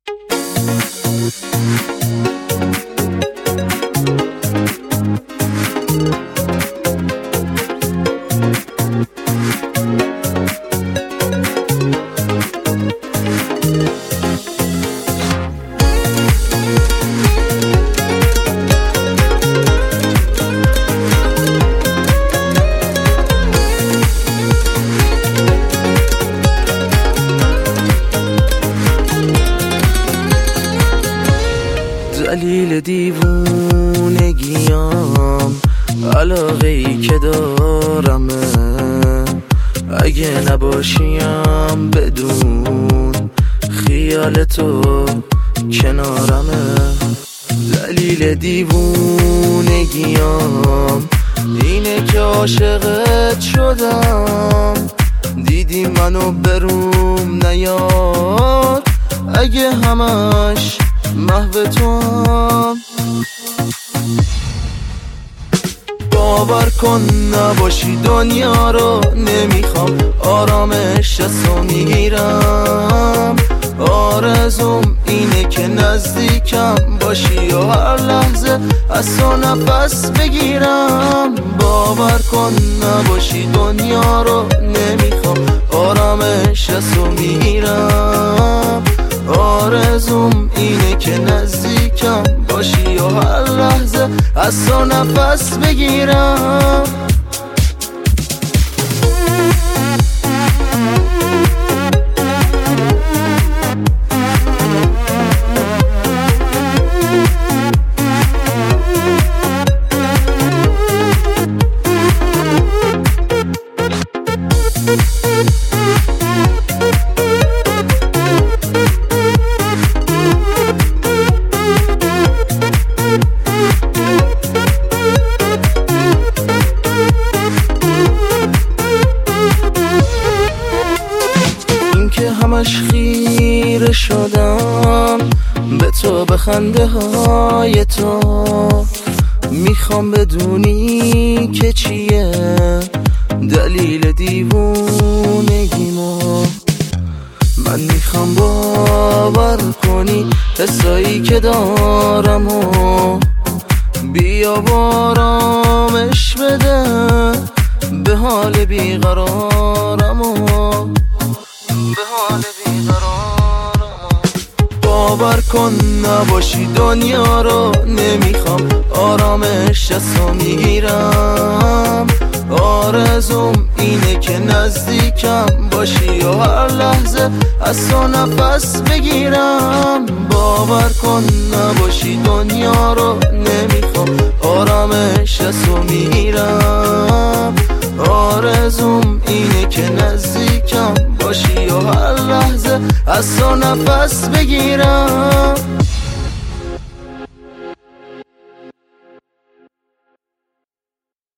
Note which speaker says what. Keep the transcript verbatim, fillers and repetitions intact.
Speaker 1: دلیل دیوونگیام علاقه ای که دارمه، اگه نباشیم بدون خیال تو کنارمه. دلیل دیوونگیام اینه که عاشقت شدم، دیدی منو بروم نیاد اگه همش محو توام. باور کن نباشی دنیا رو نمیخوام، آرامش دستو میگیرم. آرزوم اینه که نزدیکم باشی و هر لحظه از تو نفس بگیرم. باور کن نباشی دنیا رو نمیخوام، آرامش دستو میگیرم. آرزوم اینه که نزدیکم باشی و هر لحظه از تو نفس بگیرم. همش خیره شدم به تو، به خنده های تو. میخوام بدونی که چیه دلیل دیوونگیمو. من میخوام باور کنی حسایی که دارم و بیا بارامش بده به حال بیقرارم و به حال بیقرارم. باور کن نباشی دنیا رو نمیخوام، آرامش دستو میگیرم. آرزوم اینه که نزدیکم باشی و هر لحظه از تو نفس بگیرم. باور کن نباشی دنیا رو نمیخوام، آرامش دستو میگیرم. آرزوم اینه که نزدیکم باشی و هر لحظه از تو نفس بگیرم.